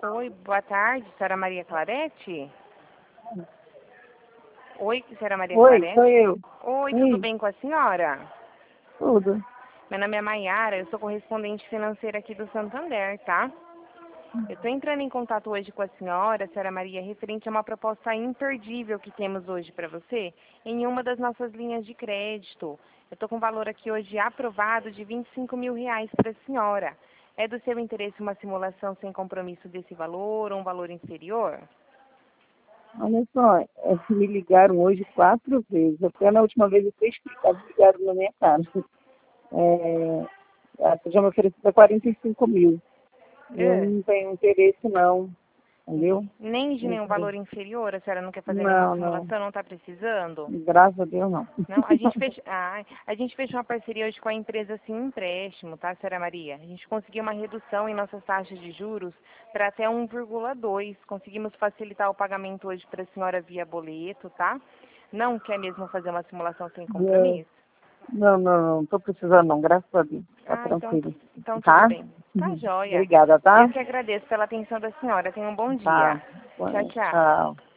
Oi, boa tarde, senhora Maria Clarete? Oi, senhora Maria Oi, Clarete? sou eu. Oi, tudo bem com a senhora? Tudo. Meu nome é Maiara, eu sou correspondente financeira aqui do Santander, tá? Eu estou entrando em contato hoje com a senhora Maria, referente a uma proposta imperdível que temos hoje para você em uma das nossas linhas de crédito. Eu estou com valor aqui hoje aprovado de R$ 25 mil para a senhora. É do seu interesse uma simulação sem compromisso desse valor ou um valor inferior? Olha só, me ligaram hoje 4 vezes. Até na última vez eu fui explicado, ligaram na minha casa. Você já me ofereceu 45 mil. Eu É. não tenho interesse não, entendeu? Nem de nenhum valor inferior? A senhora não quer fazer nenhuma Não, não. simulação? Não está precisando? Graças a Deus não. Não, a gente fechou uma parceria hoje com a empresa Sim Empréstimo, tá, senhora Maria? A gente conseguiu uma redução em nossas taxas de juros para até 1,2. Conseguimos facilitar o pagamento hoje para a senhora via boleto, tá? Não quer mesmo fazer uma simulação sem compromisso? Não estou precisando não, graças a Deus. Tá Ah, tranquilo. então tudo Tá? bem. Tá joia. Obrigada, tá? Eu que agradeço pela atenção da senhora. Tenha um bom Tá. dia. Tchau, tchau. Tchau.